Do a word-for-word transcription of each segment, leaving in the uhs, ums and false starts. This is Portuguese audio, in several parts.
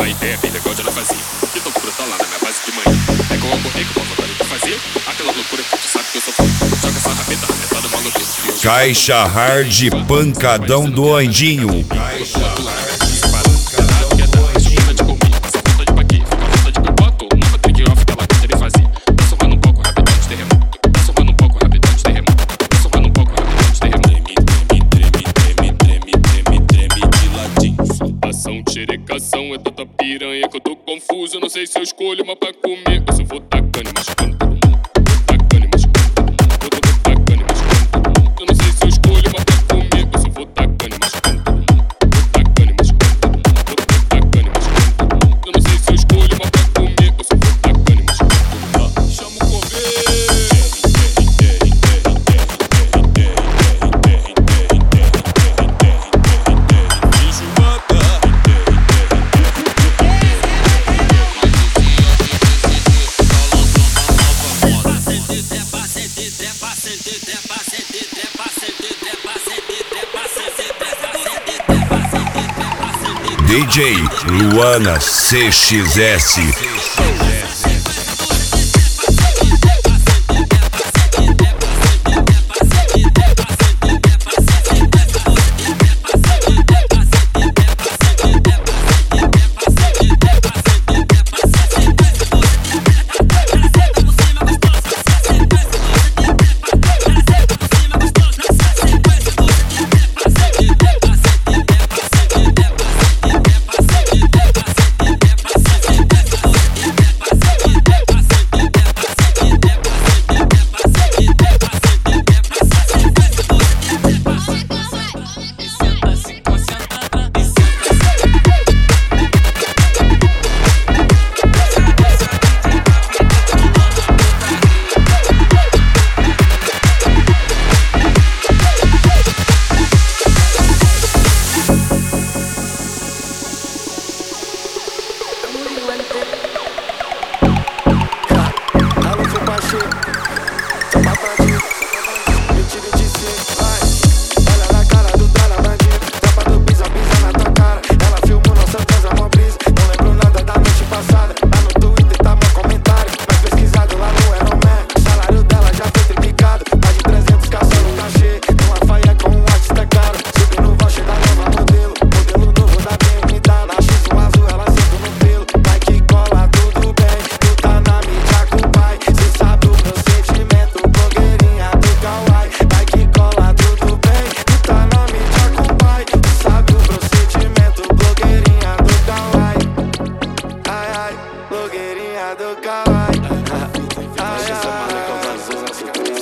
uma ideia bem legal de ela fazer. Que loucura tá lá na minha base de manhã. É que eu acordei com uma vontade de fazer aquela loucura que tu sabe que eu sou fã. Joga essa rabeta, arretada, maluco. Caixa Hard Pancadão do Andinho. Xerecação é tanta piranha que eu tô confuso. Não sei se eu escolho uma pra comer ou se eu vou tacando e machucando todo mundo. Tacando e machucando todo mundo. Eu tô tacando e machucando todo mundo. Eu não sei se eu escolho uma pra comer ou se eu vou tacando e machucando todo mundo. Tacando e machucando todo mundo. Eu tô tacando e machucando todo mundo. Eu não sei se eu escolho uma pra comer ou se eu vou tacando e machucando todo mundo. Chama o coveiro. D J Luana C X S.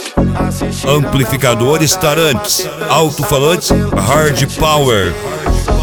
Amplificadores Tarantes, alto-falantes Hard Power.